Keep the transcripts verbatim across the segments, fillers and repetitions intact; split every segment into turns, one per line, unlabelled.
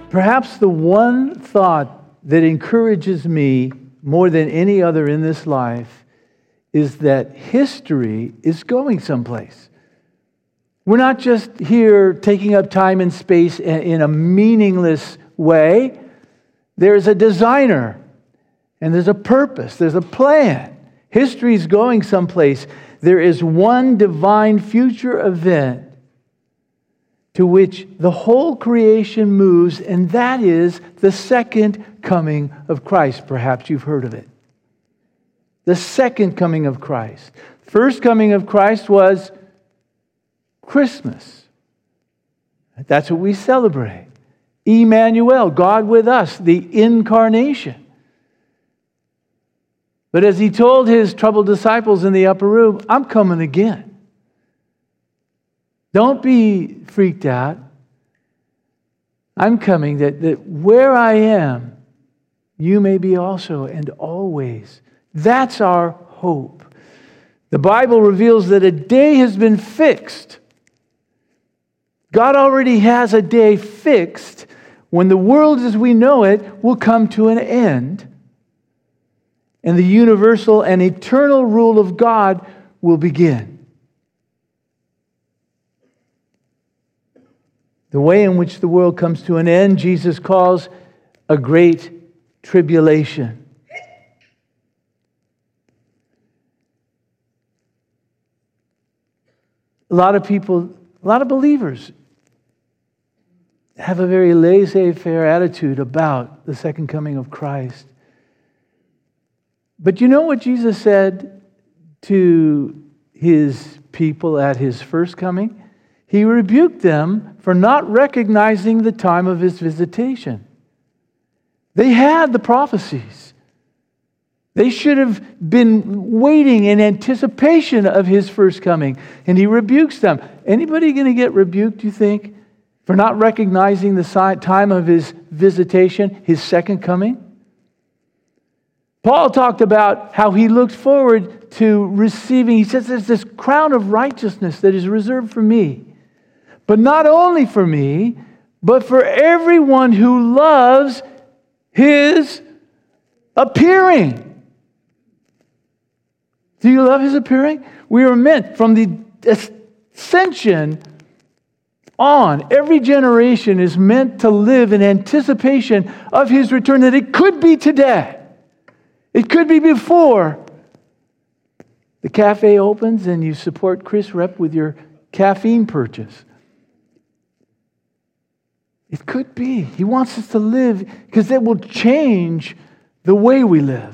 Perhaps the one thought that encourages me more than any other in this life is that history is going someplace. We're not just here taking up time and space in a meaningless way. There's a designer, and there's a purpose, there's a plan. History is going someplace. There is one divine future event to which the whole creation moves, and that is the second coming of Christ. Perhaps you've heard of it. The second coming of Christ. First coming of Christ was Christmas. That's what we celebrate. Emmanuel, God with us, the incarnation. But as he told his troubled disciples in the upper room, I'm coming again. Don't be freaked out. I'm coming that, that where I am, you may be also and always. That's our hope. The Bible reveals that a day has been fixed. God already has a day fixed when the world as we know it will come to an end, and the universal and eternal rule of God will begin. The way in which the world comes to an end, Jesus calls a great tribulation. A lot of people, a lot of believers have a very laissez-faire attitude about the second coming of Christ. But you know what Jesus said to his people at his first coming? He rebuked them for not recognizing the time of his visitation. They had the prophecies. They should have been waiting in anticipation of his first coming. And he rebukes them. Anybody going to get rebuked, you think, for not recognizing the time of his visitation, his second coming? Paul talked about how he looked forward to receiving, he says, there's this crown of righteousness that is reserved for me. But not only for me, but for everyone who loves his appearing. Do you love his appearing? We are meant from the ascension on. Every generation is meant to live in anticipation of his return, that it could be today. It could be before the cafe opens and you support Chris Rep with your caffeine purchase. It could be. He wants us to live because it will change the way we live.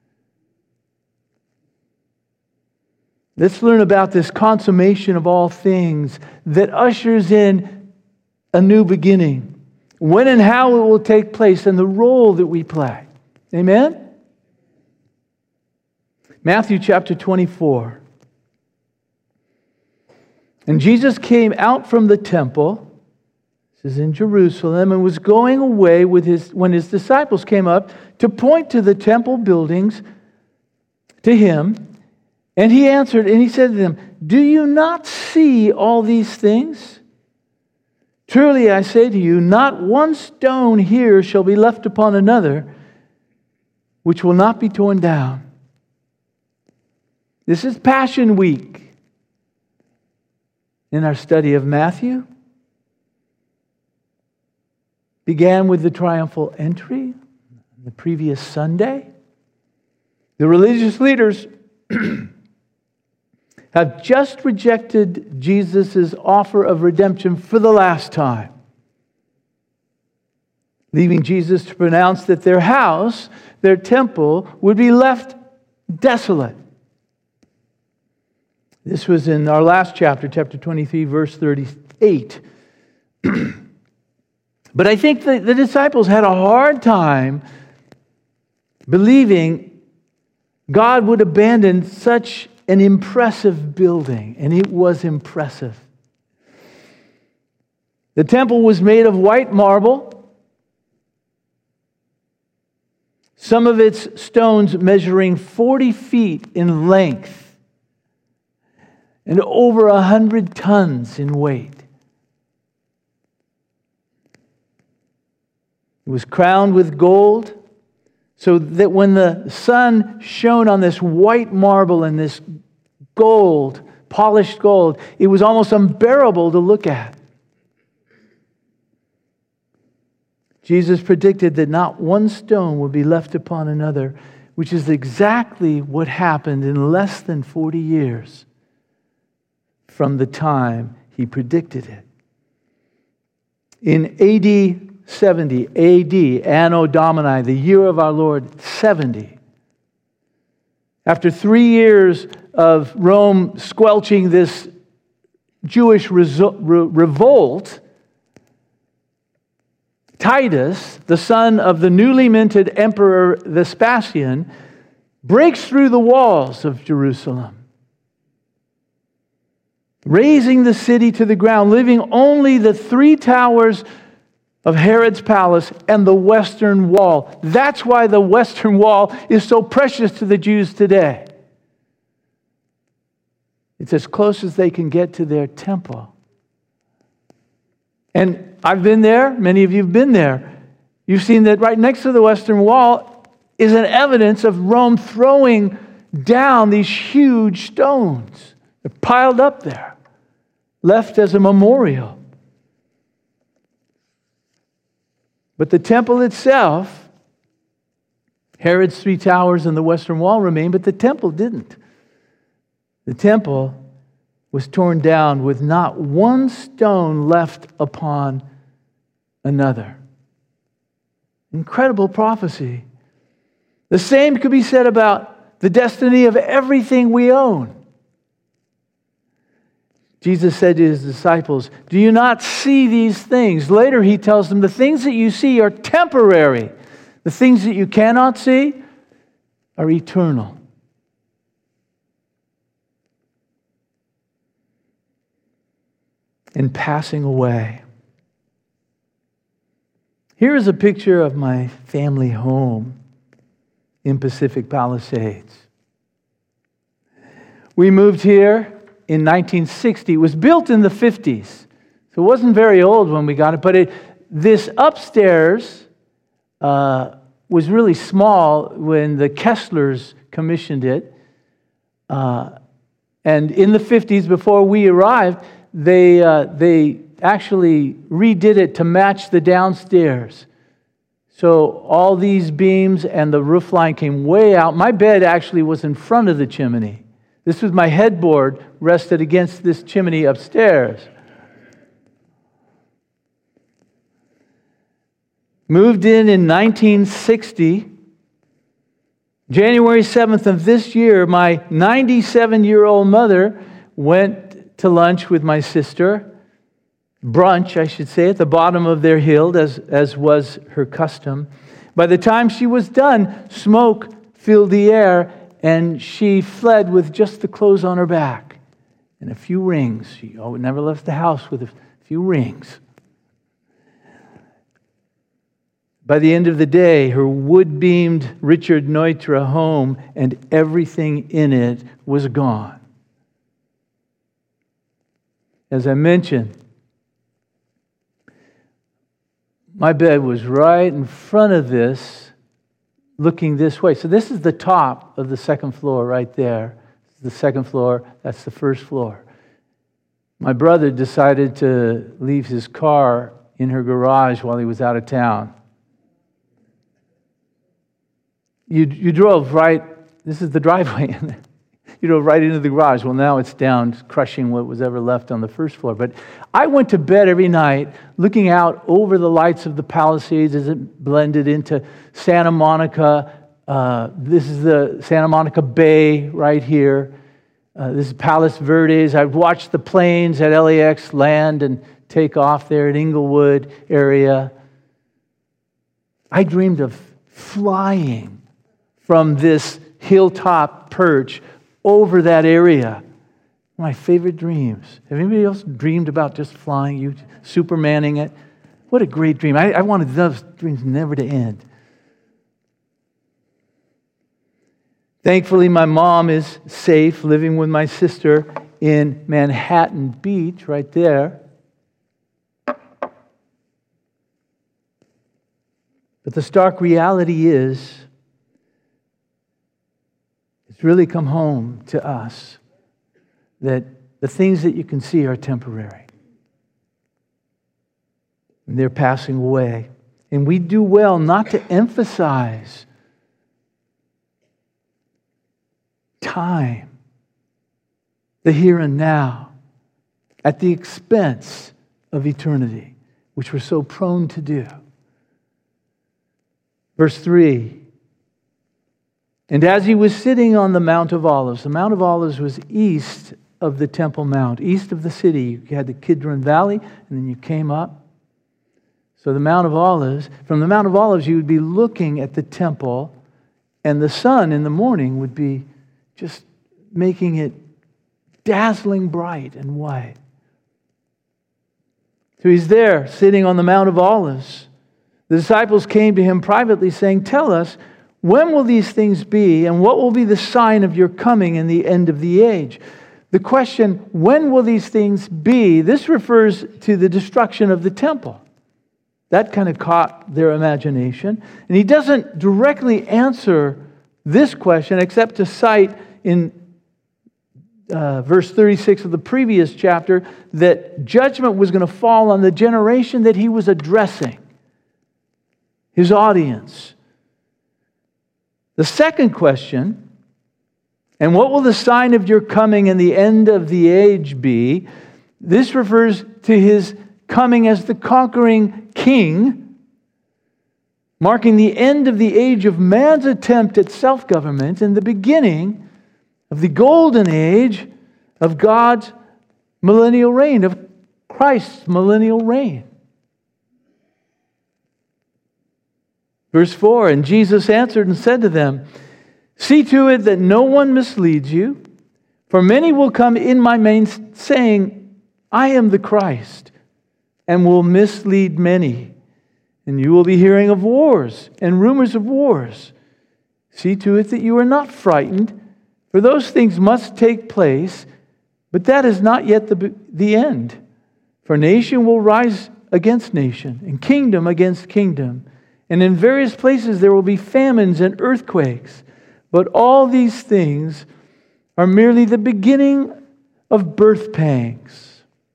Let's learn about this consummation of all things that ushers in a new beginning. When and how it will take place and the role that we play. Amen? Matthew chapter twenty-four. And Jesus came out from the temple, this is in Jerusalem, and was going away with his when his disciples came up to point to the temple buildings to him. And he answered, and he said to them, do you not see all these things? Truly I say to you, not one stone here shall be left upon another, which will not be torn down. This is Passion Week in our study of Matthew. Began with the triumphal entry the previous Sunday. The religious leaders have just rejected Jesus' offer of redemption for the last time, leaving Jesus to pronounce that their house, their temple, would be left desolate. This was in our last chapter, chapter twenty-three, verse thirty-eight. But I think the, the disciples had a hard time believing God would abandon such an impressive building, and it was impressive. The temple was made of white marble, some of its stones measuring forty feet in length and over a hundred tons in weight. It was crowned with gold, so that when the sun shone on this white marble and this gold, polished gold, it was almost unbearable to look at. Jesus predicted that not one stone would be left upon another, which is exactly what happened in less than forty years from the time he predicted it. In A D seventy, A D, Anno Domini, the year of our Lord, seventy. After three years of Rome squelching this Jewish reso- re- revolt, Titus, the son of the newly minted Emperor Vespasian, breaks through the walls of Jerusalem, razing the city to the ground, leaving only the three towers of Herod's palace and the Western Wall. That's why the Western Wall is so precious to the Jews today. It's as close as they can get to their temple. And I've been there. Many of you have been there. You've seen that right next to the Western Wall is an evidence of Rome throwing down these huge stones. They're piled up there, left as a memorial. But the temple itself, Herod's three towers and the Western Wall remained, but the temple didn't. The temple was torn down with not one stone left upon another. Incredible prophecy. The same could be said about the destiny of everything we own. Jesus said to his disciples, "Do you not see these things?" Later he tells them, the things that you see are temporary. The things that you cannot see are eternal. And passing away. Here is a picture of my family home in Pacific Palisades. We moved here in nineteen sixty. It was built in the fifties. So it wasn't very old when we got it. But it, this upstairs uh, was really small when the Kesslers commissioned it. Uh, and in the fifties, before we arrived, they, uh, they actually redid it to match the downstairs. So all these beams and the roof line came way out. My bed actually was in front of the chimney. This was my headboard rested against this chimney upstairs. Moved in in nineteen sixty. January seventh of this year, my ninety-seven-year-old mother went to lunch with my sister. Brunch, I should say, at the bottom of their hill, as, as was her custom. By the time she was done, smoke filled the air, and she fled with just the clothes on her back and a few rings. She oh, never left the house with a few rings. By the end of the day, her wood-beamed Richard Neutra home and everything in it was gone. As I mentioned, my bed was right in front of this, looking this way. So this is the top of the second floor right there. The second floor, that's the first floor. My brother decided to leave his car in her garage while he was out of town. You, you drove right, this is the driveway. You drove right into the garage. Well, now it's down, crushing what was ever left on the first floor. But I went to bed every night looking out over the lights of the Palisades as it blended into Santa Monica. Uh, this is the Santa Monica Bay right here. Uh, this is Palos Verdes. I've watched the planes at L A X land and take off there at Inglewood area. I dreamed of flying from this hilltop perch over that area. My favorite dreams. Have anybody else dreamed about just flying, you supermaning it? What a great dream. I, I wanted those dreams never to end. Thankfully, my mom is safe, living with my sister in Manhattan Beach, right there. But the stark reality is, it's really come home to us that the things that you can see are temporary. And they're passing away. And we do well not to emphasize time, the here and now, at the expense of eternity, which we're so prone to do. Verse three, and as he was sitting on the Mount of Olives, the Mount of Olives was east of the Temple Mount, east of the city. You had the Kidron Valley, and then you came up. So the Mount of Olives, from the Mount of Olives, you would be looking at the temple, and the sun in the morning would be just making it dazzling bright and white. So he's there, sitting on the Mount of Olives. The disciples came to him privately, saying, "Tell us, when will these things be, and what will be the sign of your coming and the end of the age?" The question, when will these things be? This refers to the destruction of the temple. That kind of caught their imagination. And he doesn't directly answer this question except to cite in uh, verse thirty-six of the previous chapter that judgment was going to fall on the generation that he was addressing, his audience. The second question, and what will the sign of your coming and the end of the age be? This refers to his coming as the conquering king, marking the end of the age of man's attempt at self-government and the beginning of the golden age of God's millennial reign, of Christ's millennial reign. Verse four, and Jesus answered and said to them, "See to it that no one misleads you, for many will come in my name saying, 'I am the Christ,' and will mislead many. And you will be hearing of wars and rumors of wars. See to it that you are not frightened, for those things must take place, but that is not yet the, the end. For nation will rise against nation, and kingdom against kingdom. And in various places there will be famines and earthquakes. But all these things are merely the beginning of birth pangs."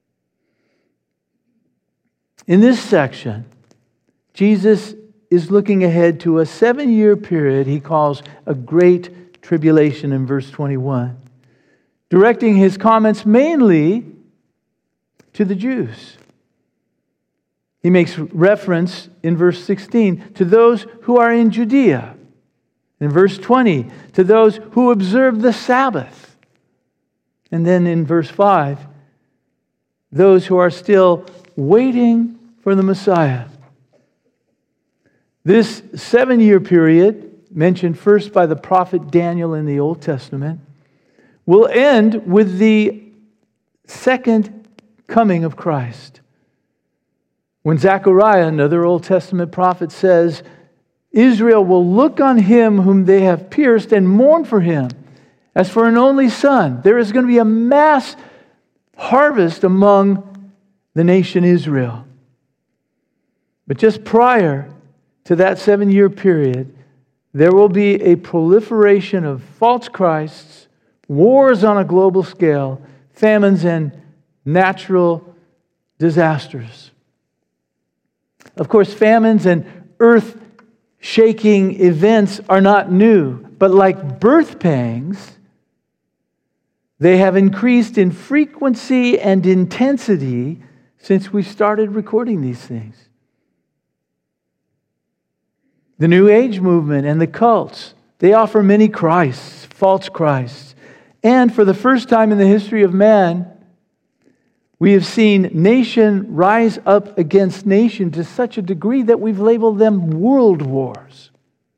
In this section, Jesus is looking ahead to a seven-year period he calls a great tribulation in verse twenty-one, directing his comments mainly to the Jews. He makes reference in verse sixteen to those who are in Judea. In verse twenty, to those who observe the Sabbath. And then in verse five, those who are still waiting for the Messiah. This seven-year period, mentioned first by the prophet Daniel in the Old Testament, will end with the second coming of Christ. When Zechariah, another Old Testament prophet, says, "Israel will look on him whom they have pierced and mourn for him as for an only son." There is going to be a mass harvest among the nation Israel. But just prior to that seven-year period, there will be a proliferation of false Christs, wars on a global scale, famines, and natural disasters. Of course, famines and earth-shaking events are not new, but like birth pangs, they have increased in frequency and intensity since we started recording these things. The New Age movement and the cults, they offer many Christs, false Christs. And for the first time in the history of man, we have seen nation rise up against nation to such a degree that we've labeled them world wars.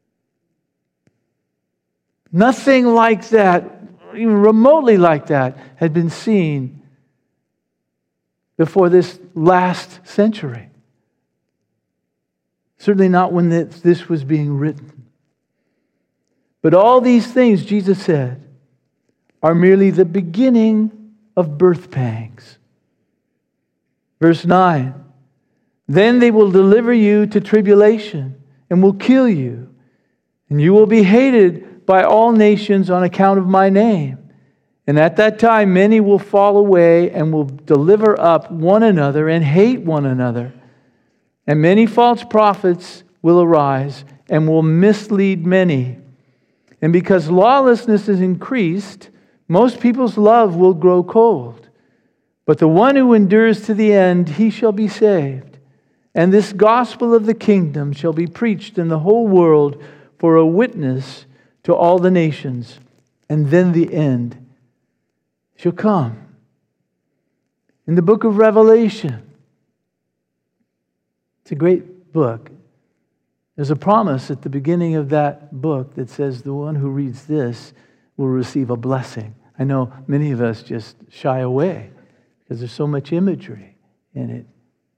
Nothing like that, even remotely like that, had been seen before this last century. Certainly not when this was being written. But all these things, Jesus said, are merely the beginning of birth pangs. Verse nine, "Then they will deliver you to tribulation and will kill you. And you will be hated by all nations on account of my name. And at that time many will fall away and will deliver up one another and hate one another. And many false prophets will arise and will mislead many. And because lawlessness is increased, most people's love will grow cold. But the one who endures to the end, he shall be saved. And this gospel of the kingdom shall be preached in the whole world for a witness to all the nations. And then the end shall come. In the book of Revelation, it's a great book. There's a promise at the beginning of that book that says the one who reads this will receive a blessing. I know many of us just shy away because there's so much imagery in it.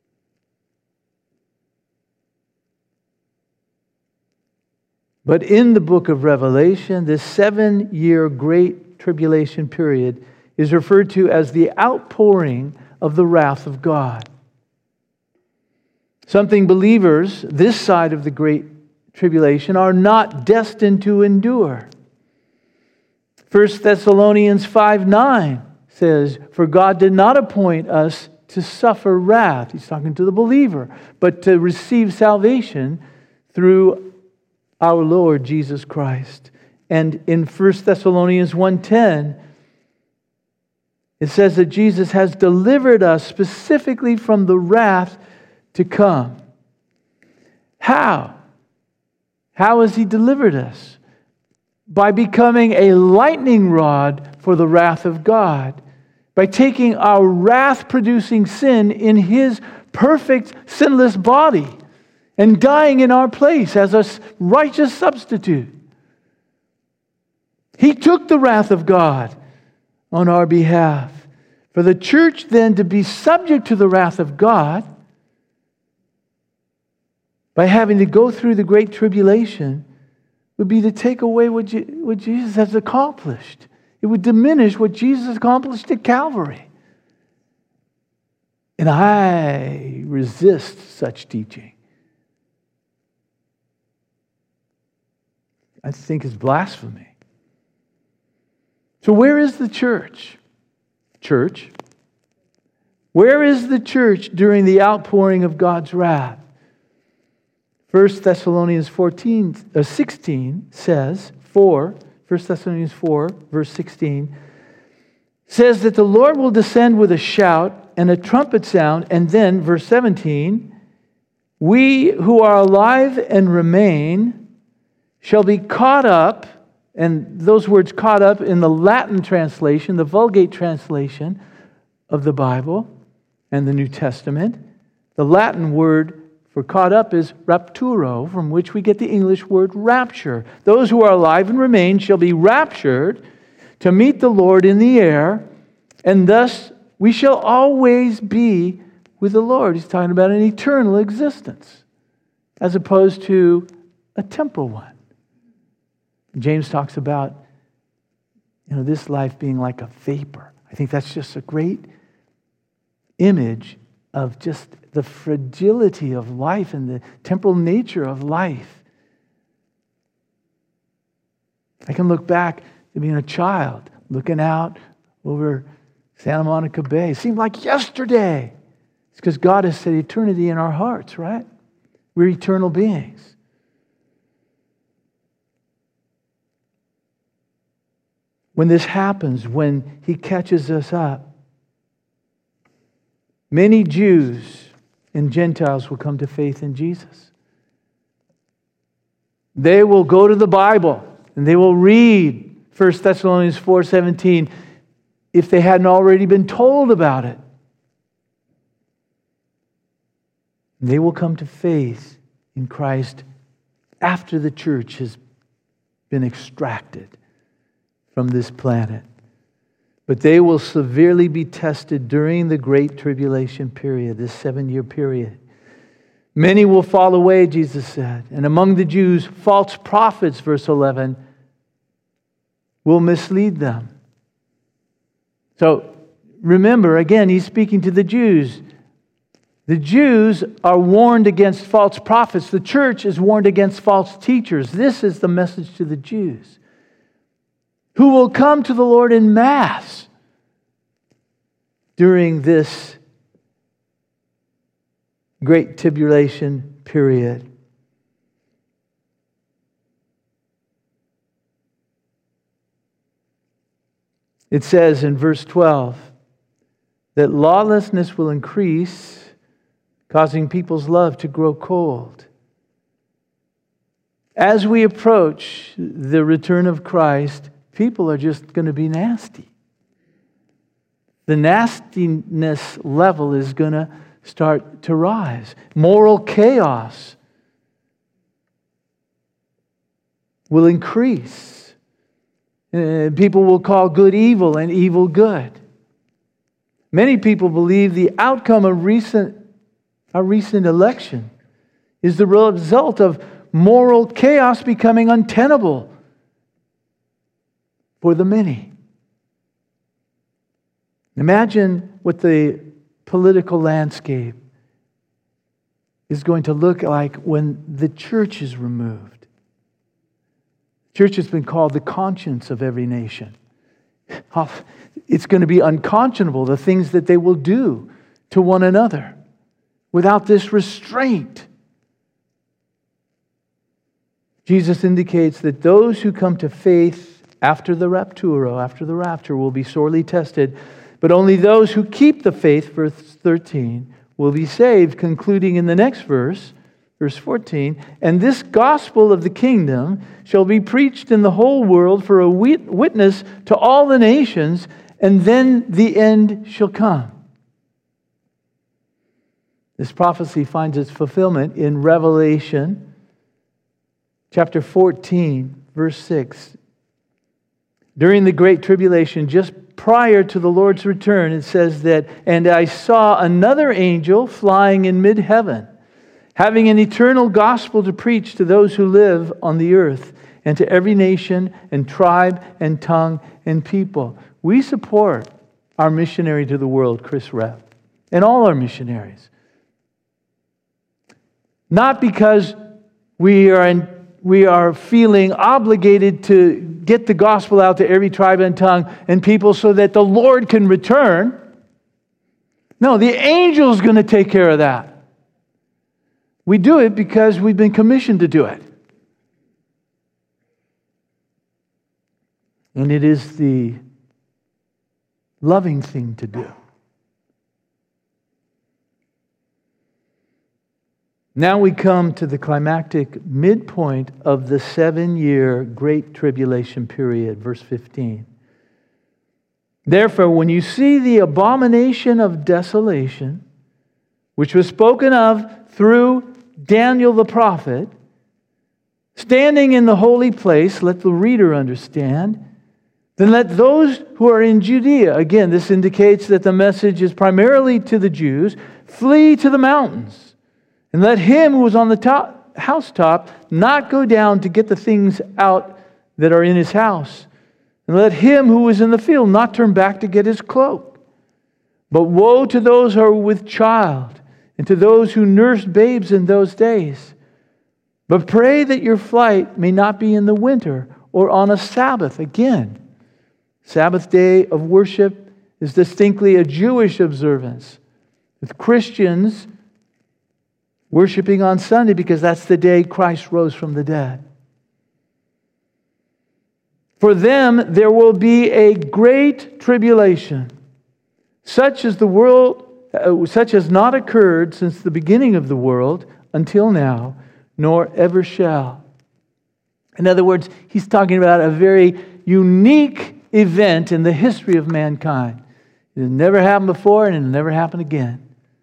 But in the book of Revelation, this seven-year great tribulation period is referred to as the outpouring of the wrath of God. Something believers this side of the great tribulation are not destined to endure. First Thessalonians five nine says, "For God did not appoint us to suffer wrath," he's talking to the believer, "but to receive salvation through our Lord Jesus Christ." And in First Thessalonians one ten, it says that Jesus has delivered us specifically from the wrath to come. How? How has He delivered us? By becoming a lightning rod for the wrath of God. By taking our wrath-producing sin in His perfect, sinless body and dying in our place as a righteous substitute. He took the wrath of God on our behalf. For the church then to be subject to the wrath of God by having to go through the great tribulation would be to take away what, Je- what Jesus has accomplished. It would diminish what Jesus accomplished at Calvary. And I resist such teaching. I think it's blasphemy. So where is the church? Church. Where is the church during the outpouring of God's wrath? First Thessalonians fourteen, uh, sixteen says, four, First Thessalonians four, verse sixteen, says that the Lord will descend with a shout and a trumpet sound. And then, verse seventeen, we who are alive and remain shall be caught up, and those words caught up in the Latin translation, the Vulgate translation of the Bible and the New Testament. The Latin word for caught up is rapturo, from which we get the English word rapture. Those who are alive and remain shall be raptured to meet the Lord in the air, and thus we shall always be with the Lord. He's talking about an eternal existence, as opposed to a temporal one. James talks about, you know, this life being like a vapor. I think that's just a great image of just the fragility of life and the temporal nature of life. I can look back to being a child, looking out over Santa Monica Bay. It seemed like yesterday. It's because God has set eternity in our hearts, right? We're eternal beings. When this happens, when He catches us up, many Jews and Gentiles will come to faith in Jesus. They will go to the Bible and they will read First Thessalonians four seventeen if they hadn't already been told about it. They will come to faith in Christ after the church has been extracted from this planet. But they will severely be tested during the Great Tribulation period, this seven-year period. Many will fall away, Jesus said. And among the Jews, false prophets, verse eleven, will mislead them. So remember, again, He's speaking to the Jews. The Jews are warned against false prophets. The church is warned against false teachers. This is the message to the Jews, who will come to the Lord in mass during this great tribulation period. It says in verse twelve that lawlessness will increase, causing people's love to grow cold. As we approach the return of Christ, people are just going to be nasty. The nastiness level is going to start to rise. Moral chaos will increase. Uh, people will call good evil and evil good. Many people believe the outcome of recent, our recent election is the result of moral chaos becoming untenable for the many. Imagine what the political landscape is going to look like when the church is removed. Church has been called the conscience of every nation. It's going to be unconscionable, the things that they will do to one another without this restraint. Jesus indicates that those who come to faith after the rapturo, after the rapture, will be sorely tested, but only those who keep the faith, verse thirteen, will be saved, concluding in the next verse, verse fourteen, and this gospel of the kingdom shall be preached in the whole world for a witness to all the nations, and then the end shall come. This prophecy finds its fulfillment in Revelation chapter fourteen, verse six. During the Great Tribulation, just prior to the Lord's return, it says that, "And I saw another angel flying in mid-heaven, having an eternal gospel to preach to those who live on the earth, and to every nation and tribe and tongue and people." We support our missionary to the world, Chris Rep, and all our missionaries. Not because we are in, we are feeling obligated to get the gospel out to every tribe and tongue and people so that the Lord can return. No, the angel's going to take care of that. We do it because we've been commissioned to do it. And it is the loving thing to do. Now we come to the climactic midpoint of the seven-year Great Tribulation period, verse fifteen. "Therefore, when you see the abomination of desolation, which was spoken of through Daniel the prophet, standing in the holy place," let the reader understand, "then let those who are in Judea," again, this indicates that the message is primarily to the Jews, "flee to the mountains. And let him who is on the top, housetop not go down to get the things out that are in his house. And let him who is in the field not turn back to get his cloak. But woe to those who are with child, and to those who nurse babes in those days. But pray that your flight may not be in the winter or on a Sabbath." Again, Sabbath day of worship is distinctly a Jewish observance, with Christians worshiping on Sunday because that's the day Christ rose from the dead. "For them there will be a great tribulation, such as the world, uh, such as not occurred since the beginning of the world until now, nor ever shall." In other words, he's talking about a very unique event in the history of mankind. It has never happened before, and it will never happen again.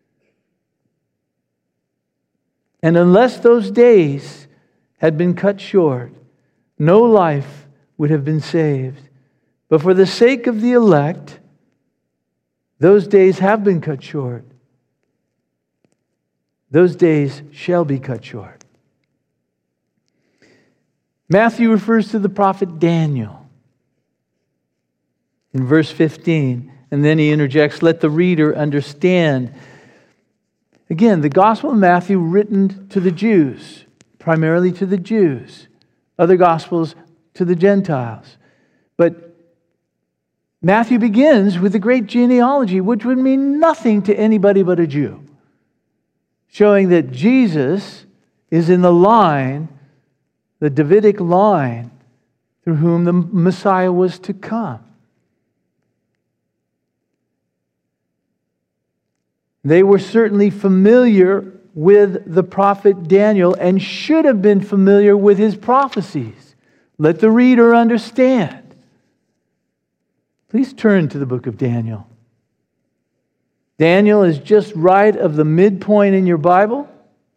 And unless those days had been cut short, no life would have been saved. But for the sake of the elect, those days have been cut short. Those days shall be cut short. Matthew refers to the prophet Daniel in verse fifteen, and then he interjects, "Let the reader understand." Again, the Gospel of Matthew written to the Jews, primarily to the Jews. Other Gospels to the Gentiles. But Matthew begins with the great genealogy, which would mean nothing to anybody but a Jew, showing that Jesus is in the line, the Davidic line, through whom the Messiah was to come. They were certainly familiar with the prophet Daniel and should have been familiar with his prophecies. Let the reader understand. Please turn to the book of Daniel. Daniel is just right of the midpoint in your Bible,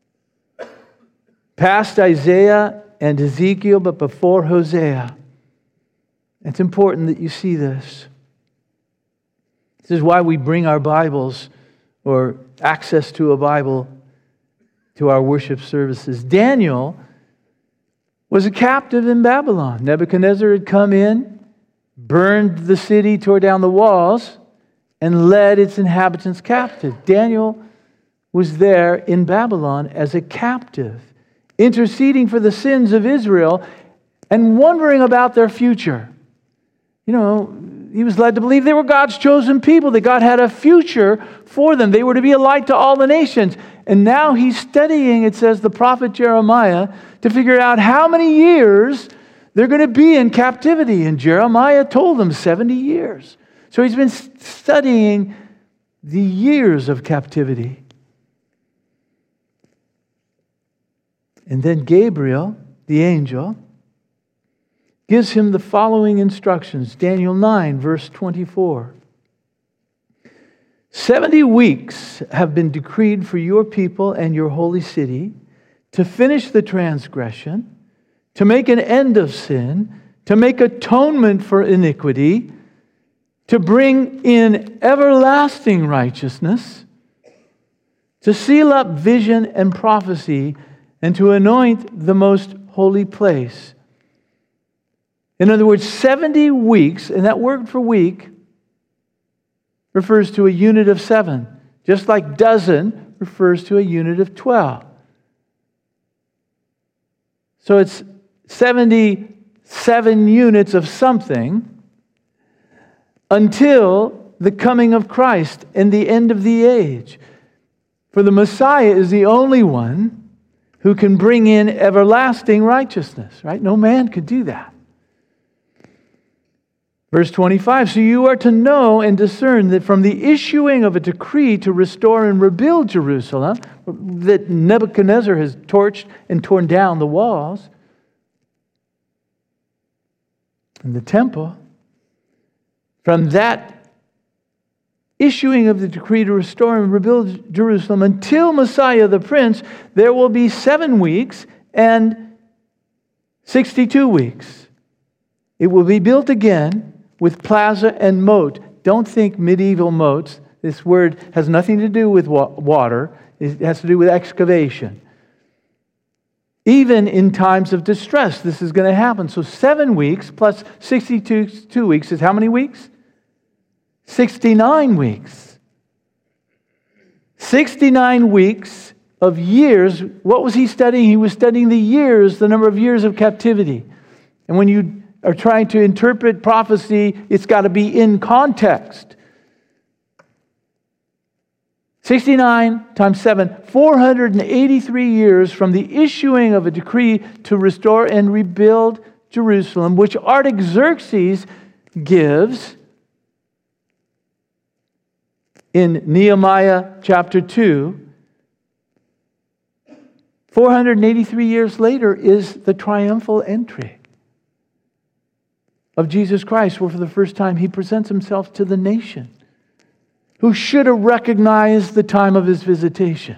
past Isaiah and Ezekiel, but before Hosea. It's important that you see this. This is why we bring our Bibles or access to a Bible to our worship services. Daniel was a captive in Babylon. Nebuchadnezzar had come in, burned the city, tore down the walls, and led its inhabitants captive. Daniel was there in Babylon as a captive, interceding for the sins of Israel and wondering about their future. You know, he was led to believe they were God's chosen people, that God had a future for them. They were to be a light to all the nations. And now he's studying, it says, the prophet Jeremiah to figure out how many years they're going to be in captivity. And Jeremiah told them seventy years. So he's been studying the years of captivity. And then Gabriel, the angel, gives him the following instructions. Daniel nine, verse twenty-four. Seventy weeks have been decreed for your people and your holy city to finish the transgression, to make an end of sin, to make atonement for iniquity, to bring in everlasting righteousness, to seal up vision and prophecy, and to anoint the most holy place. In other words, seventy weeks, and that word for week refers to a unit of seven, just like dozen refers to a unit of twelve. So it's seventy-seven units of something until the coming of Christ and the end of the age. For the Messiah is the only one who can bring in everlasting righteousness, right? No man could do that. Verse twenty-five, so you are to know and discern that from the issuing of a decree to restore and rebuild Jerusalem, that Nebuchadnezzar has torched and torn down the walls and the temple, from that issuing of the decree to restore and rebuild Jerusalem until Messiah the Prince, there will be seven weeks and sixty-two weeks. It will be built again with plaza and moat. Don't think medieval moats. This word has nothing to do with water. It has to do with excavation. Even in times of distress, this is going to happen. So seven weeks plus sixty-two two weeks is how many weeks? sixty-nine weeks. sixty-nine weeks of years. What was he studying? He was studying the years, the number of years of captivity. And when you are trying to interpret prophecy, it's got to be in context. sixty-nine times seven, four hundred eighty-three years from the issuing of a decree to restore and rebuild Jerusalem, which Artaxerxes gives in Nehemiah chapter two. four hundred eighty-three years later is the triumphal entry of Jesus Christ, where for the first time he presents himself to the nation, who should have recognized the time of his visitation.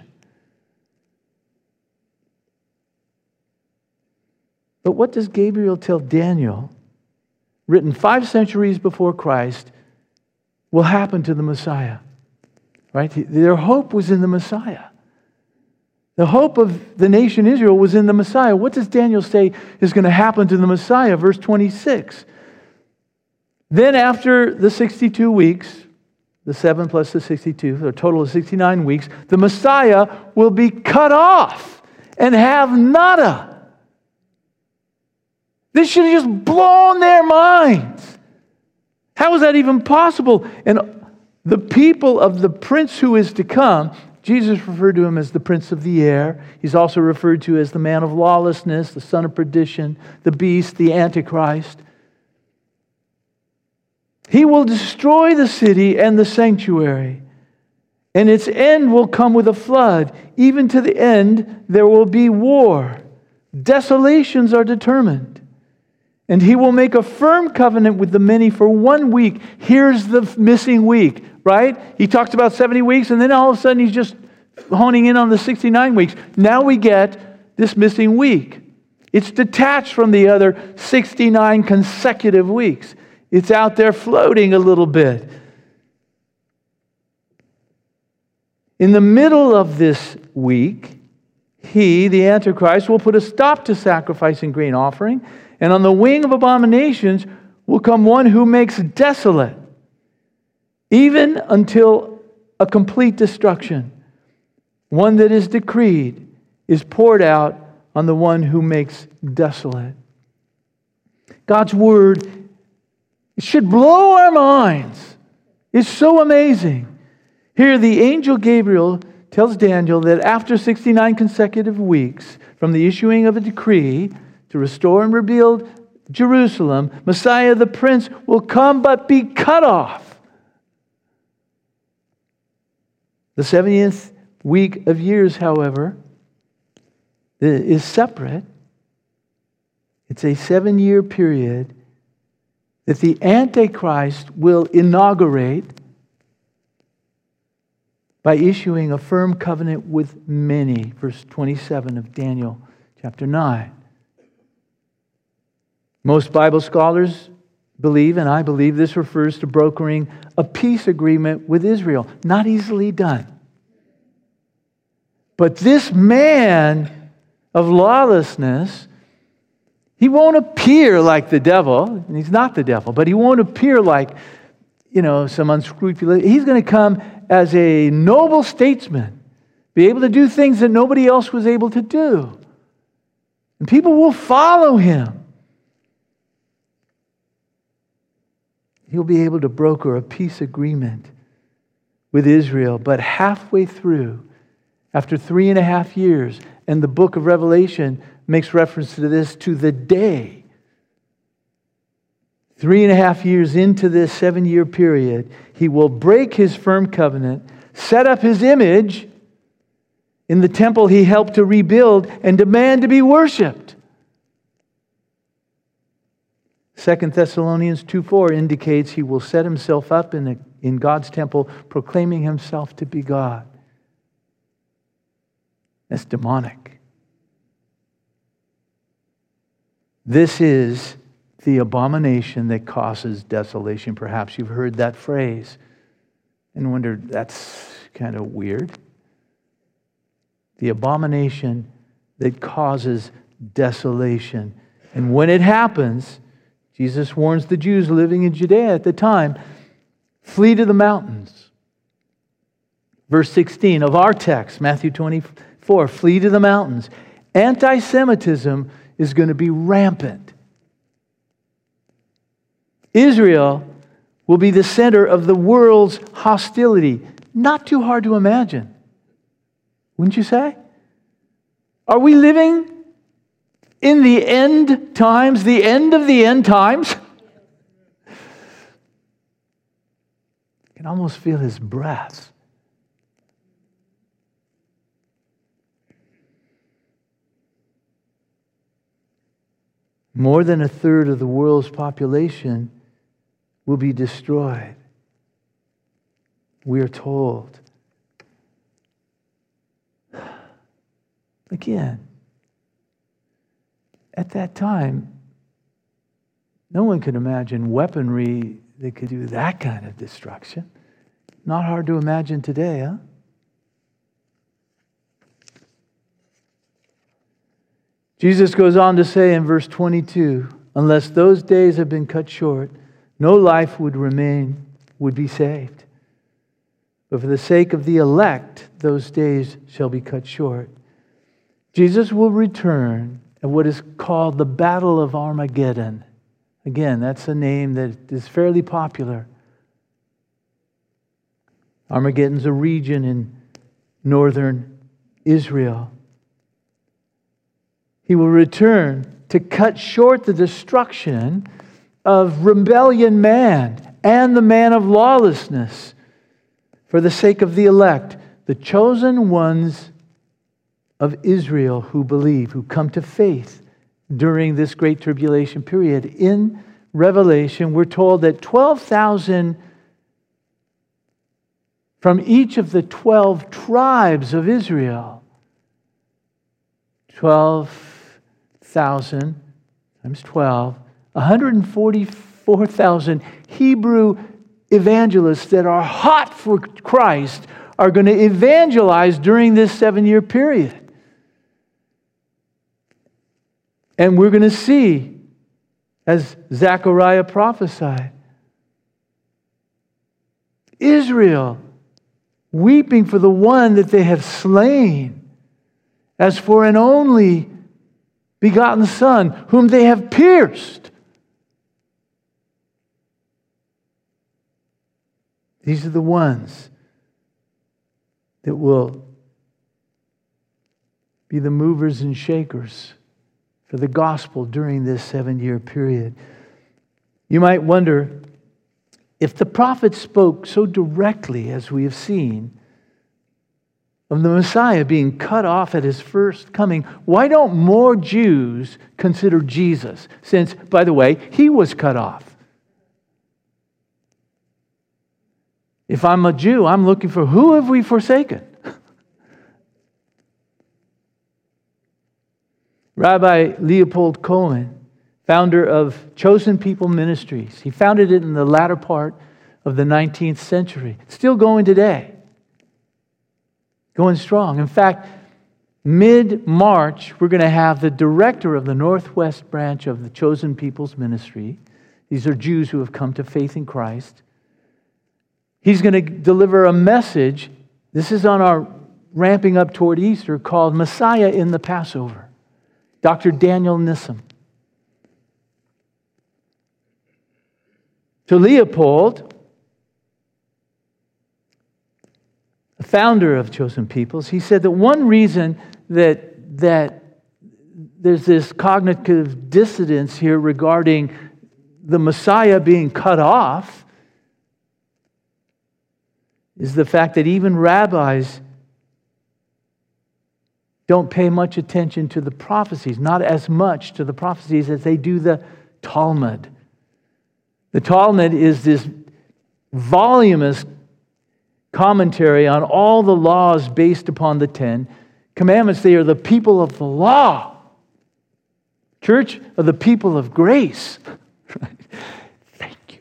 But what does Gabriel tell Daniel, written five centuries before Christ, will happen to the Messiah? Right? Their hope was in the Messiah. The hope of the nation Israel was in the Messiah. What does Daniel say is going to happen to the Messiah? Verse twenty-six. Then after the sixty-two weeks, the seven plus the sixty-two, so a total of sixty-nine weeks, the Messiah will be cut off and have nada. This should have just blown their minds. How is that even possible? And the people of the prince who is to come, Jesus referred to him as the prince of the air. He's also referred to as the man of lawlessness, the son of perdition, the beast, the Antichrist. He will destroy the city and the sanctuary, and its end will come with a flood. Even to the end, there will be war. Desolations are determined. And he will make a firm covenant with the many for one week. Here's the missing week, right? He talks about seventy weeks, and then all of a sudden he's just honing in on the sixty-nine weeks. Now we get this missing week. It's detached from the other sixty-nine consecutive weeks. It's out there floating a little bit. In the middle of this week, he, the Antichrist, will put a stop to sacrifice and grain offering. And on the wing of abominations will come one who makes desolate, even until a complete destruction. One that is decreed is poured out on the one who makes desolate. God's word, it should blow our minds. It's so amazing. Here, the angel Gabriel tells Daniel that after sixty-nine consecutive weeks from the issuing of a decree to restore and rebuild Jerusalem, Messiah the Prince will come but be cut off. The seventieth week of years, however, is separate. It's a seven-year period that the Antichrist will inaugurate by issuing a firm covenant with many. Verse twenty-seven of Daniel chapter nine. Most Bible scholars believe, and I believe, this refers to brokering a peace agreement with Israel. Not easily done. But this man of lawlessness, he won't appear like the devil, and he's not the devil, but he won't appear like, you know, some unscrupulous. He's going to come as a noble statesman, be able to do things that nobody else was able to do. And people will follow him. He'll be able to broker a peace agreement with Israel, but halfway through, after three and a half years, and the book of Revelation makes reference to this, to the day. Three and a half years into this seven-year period, he will break his firm covenant, set up his image in the temple he helped to rebuild, and demand to be worshipped. Second Thessalonians two four indicates he will set himself up in, a, in God's temple, proclaiming himself to be God. That's demonic. This is the abomination that causes desolation. Perhaps you've heard that phrase and wondered, that's kind of weird. The abomination that causes desolation. And when it happens, Jesus warns the Jews living in Judea at the time, flee to the mountains. Verse sixteen of our text, Matthew twenty-four, flee to the mountains. Anti-Semitism is going to be rampant. Israel will be the center of the world's hostility. Not too hard to imagine, wouldn't you say? Are we living in the end times, the end of the end times? I can almost feel his breath. More than a third of the world's population will be destroyed. We are told. Again, at that time, no one could imagine weaponry that could do that kind of destruction. Not hard to imagine today, huh? Jesus goes on to say in verse twenty-two, unless those days have been cut short, no life would remain, would be saved. but for the sake of the elect, those days shall be cut short. Jesus will return at what is called the Battle of Armageddon. Again, that's a name that is fairly popular. Armageddon's a region in northern Israel. He will return to cut short the destruction of rebellion man and the man of lawlessness for the sake of the elect, the chosen ones of Israel who believe, who come to faith during this great tribulation period. In Revelation, we're told that twelve thousand from each of the twelve tribes of Israel, twelve thousand times twelve, one hundred forty-four thousand Hebrew evangelists that are hot for Christ are going to evangelize during this seven-year period. And we're going to see, as Zechariah prophesied, Israel weeping for the one that they have slain, as for an only begotten Son, whom they have pierced. These are the ones that will be the movers and shakers for the gospel during this seven-year period. You might wonder, if the prophet spoke so directly, as we have seen, of the Messiah being cut off at his first coming, why don't more Jews consider Jesus? Since, by the way, he was cut off. If I'm a Jew, I'm looking for, who have we forsaken? Rabbi Leopold Cohen, founder of Chosen People Ministries, he founded it in the latter part of the nineteenth century. It's still going today. Going strong. In fact, mid-March, we're going to have the director of the Northwest branch of the Chosen People's Ministry. These are Jews who have come to faith in Christ. He's going to deliver a message. This is on our ramping up toward Easter, called Messiah in the Passover. Doctor Daniel Nissim. To Leopold, the founder of Chosen Peoples, he said that one reason that, that there's this cognitive dissonance here regarding the Messiah being cut off is the fact that even rabbis don't pay much attention to the prophecies, not as much to the prophecies as they do the Talmud. The Talmud is this voluminous commentary on all the laws based upon the Ten Commandments. They are the people of the law. Church are the people of grace. Thank you.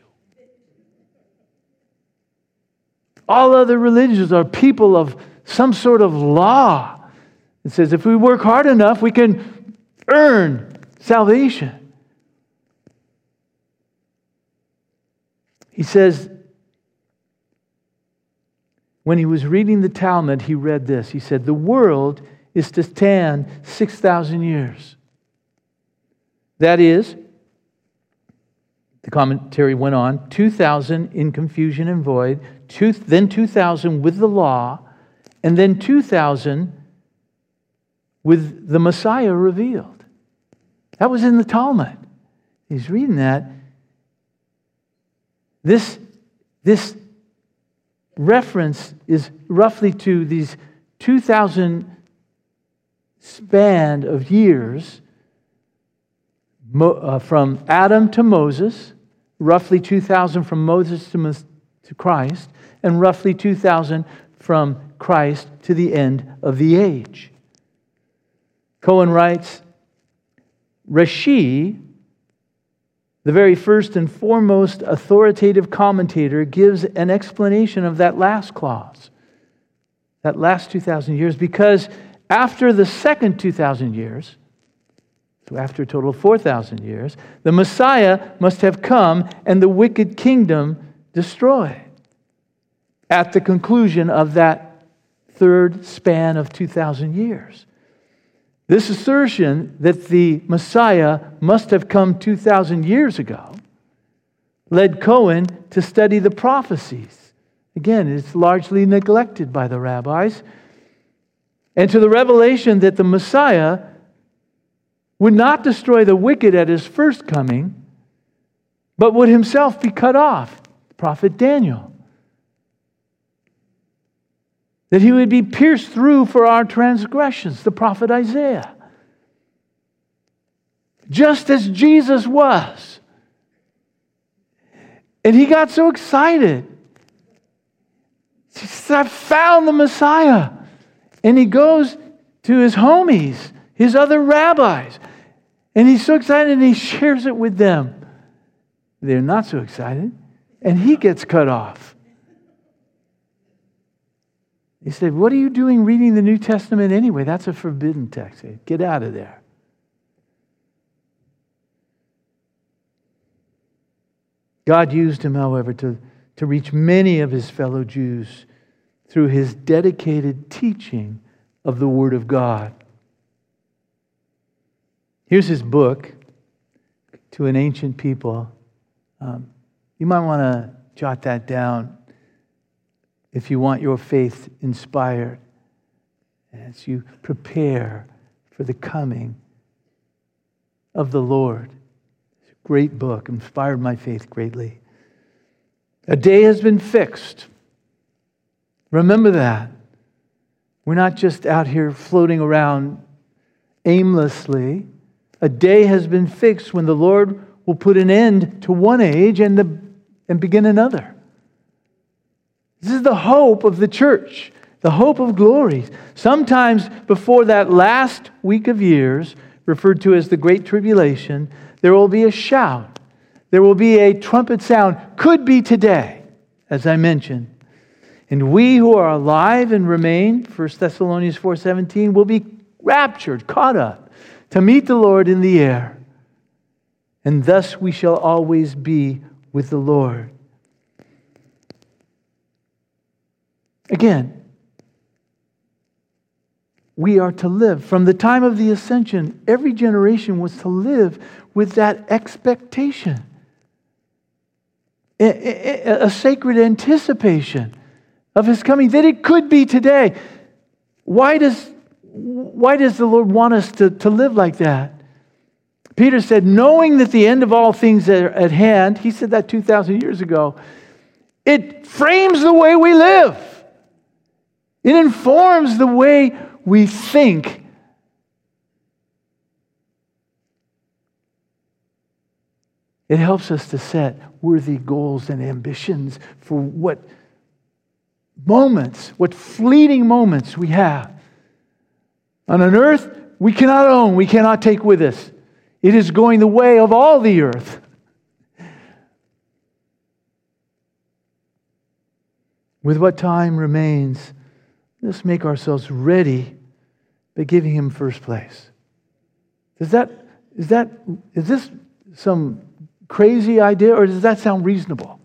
All other religions are people of some sort of law. It says if we work hard enough, we can earn salvation. He says, when he was reading the Talmud, he read this. He said, the world is to stand six thousand years. That is, the commentary went on, two thousand in confusion and void, two, then two thousand with the law, and then two thousand with the Messiah revealed. That was in the Talmud. He's reading that. This, this reference is roughly to these two thousand span of years uh, from Adam to Moses, roughly two thousand from Moses to, to Christ, and roughly two thousand from Christ to the end of the age. Cohen writes, Rashi, the very first and foremost authoritative commentator, gives an explanation of that last clause, that last two thousand years, because after the second two thousand years, so after a total of four thousand years, the Messiah must have come and the wicked kingdom destroyed. at the conclusion of that third span of two thousand years. This assertion that the Messiah must have come two thousand years ago led Cohen to study the prophecies. Again, it's largely neglected by the rabbis. And to the revelation that the Messiah would not destroy the wicked at his first coming, but would himself be cut off. Prophet Daniel. That he would be pierced through for our transgressions. The prophet Isaiah. Just as Jesus was. And he got so excited. He said, I found the Messiah. And he goes to his homies, his other rabbis. And he's so excited and he shares it with them. They're not so excited. And he gets cut off. He said, what are you doing reading the New Testament anyway? That's a forbidden text. Get out of there. God used him, however, to, to reach many of his fellow Jews through his dedicated teaching of the Word of God. Here's his book, To an Ancient People. Um, you might want to jot that down if you want your faith inspired as you prepare for the coming of the Lord. It's a great book, inspired my faith greatly. A day has been fixed. Remember that. We're not just out here floating around aimlessly. A day has been fixed when the Lord will put an end to one age and, the, and begin another. This is the hope of the church, the hope of glory. Sometimes before that last week of years, referred to as the Great Tribulation, there will be a shout. There will be a trumpet sound. Could be today, as I mentioned. And we who are alive and remain, First Thessalonians four seventeen, will be raptured, caught up, to meet the Lord in the air. And thus we shall always be with the Lord. Again, we are to live. From the time of the ascension, every generation was to live with that expectation. A, a, a sacred anticipation of his coming, that it could be today. Why does, why does the Lord want us to, to live like that? Peter said, knowing that the end of all things are at hand, he said that two thousand years ago, it frames the way we live. It informs the way we think. It helps us to set worthy goals and ambitions for what moments, what fleeting moments we have. On an earth we cannot own, we cannot take with us. It is going the way of all the earth. With what time remains, let's make ourselves ready by giving Him first place. Does that, is that, is this some crazy idea, or does that sound reasonable?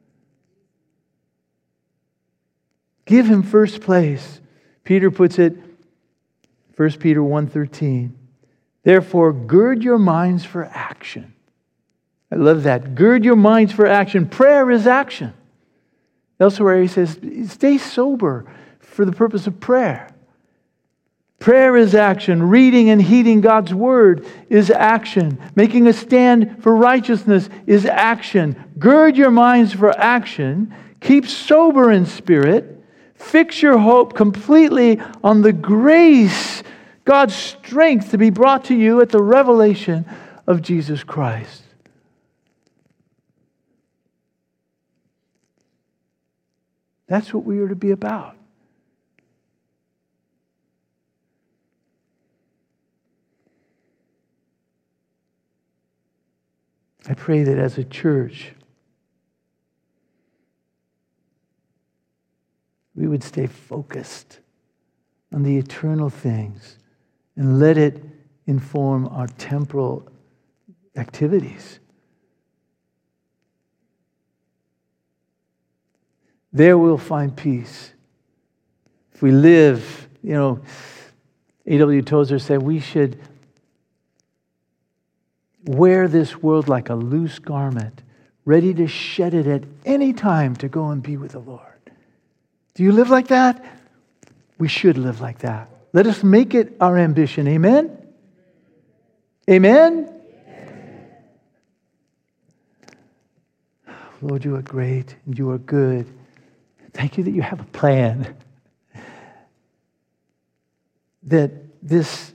Give Him first place. Peter puts it, First Peter one thirteen. Therefore, gird your minds for action. I love that. Gird your minds for action. Prayer is action. Elsewhere he says, stay sober for the purpose of prayer. Prayer is action. Reading and heeding God's Word is action. Making a stand for righteousness is action. Gird your minds for action. Keep sober in spirit. Fix your hope completely on the grace, God's strength to be brought to you at the revelation of Jesus Christ. That's what we are to be about. I pray that as a church, we would stay focused on the eternal things and let it inform our temporal activities. there we'll find peace. If we live, you know, A W Tozer said we should wear this world like a loose garment, ready to shed it at any time to go and be with the Lord. Do you live like that? We should live like that. Let us make it our ambition. Amen? Amen? Lord, you are great and you are good. Thank you that you have a plan. That this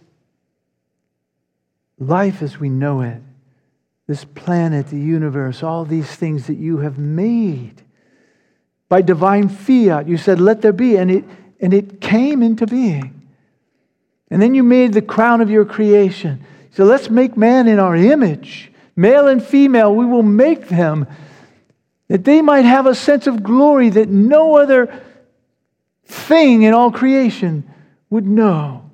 life as we know it, this planet, the universe, all these things that you have made by divine fiat, you said, let there be, and it, and it came into being. And then you made the crown of your creation. So let's make man in our image. Male and female, we will make them that they might have a sense of glory that no other thing in all creation would know.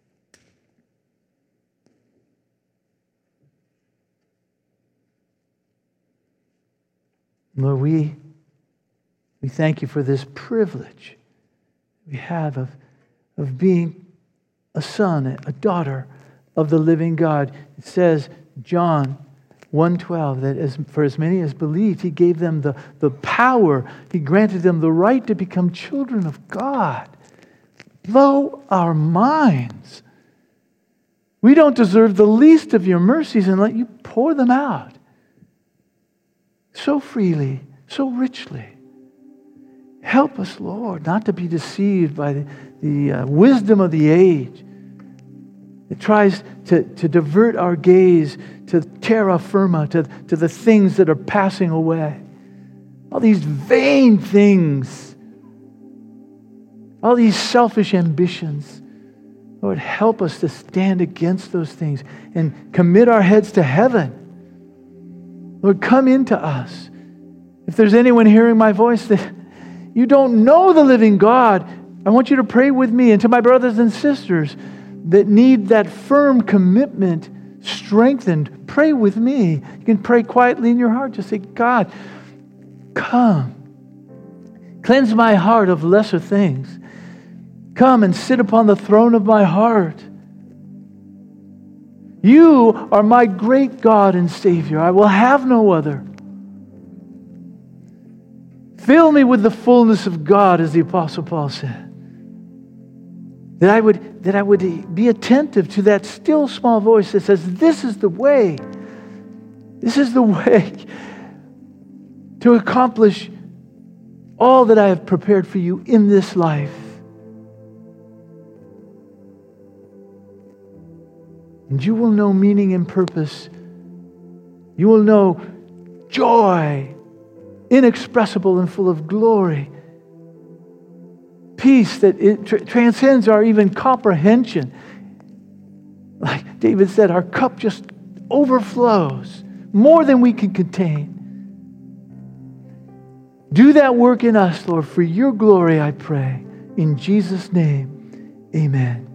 Lord, we, we thank you for this privilege we have of, of being a son, a daughter of the living God. It says, John one twelve, that as, for as many as believed, He gave them the, the power, He granted them the right to become children of God. Blow our minds. We don't deserve the least of your mercies, and let you pour them out so freely, so richly. Help us, Lord, not to be deceived by the, the uh, wisdom of the age. It tries to, to divert our gaze to terra firma, to, to the things that are passing away. All these vain things. All these selfish ambitions. Lord, help us to stand against those things and commit our heads to heaven. Lord, come into us. If there's anyone hearing my voice that you don't know the living God, I want you to pray with me, and to my brothers and sisters that need that firm commitment strengthened, pray with me. You can pray quietly in your heart. Just say, God, come. Cleanse my heart of lesser things. Come and sit upon the throne of my heart. You are my great God and Savior. I will have no other. Fill me with the fullness of God, as the Apostle Paul said. That I would, that I would be attentive to that still small voice that says, this is the way. This is the way to accomplish all that I have prepared for you in this life. And you will know meaning and purpose. You will know joy, inexpressible and full of glory. Peace that it tr- transcends our even comprehension. Like David said, our cup just overflows more than we can contain. Do that work in us, Lord, for your glory, I pray. In Jesus' name, amen.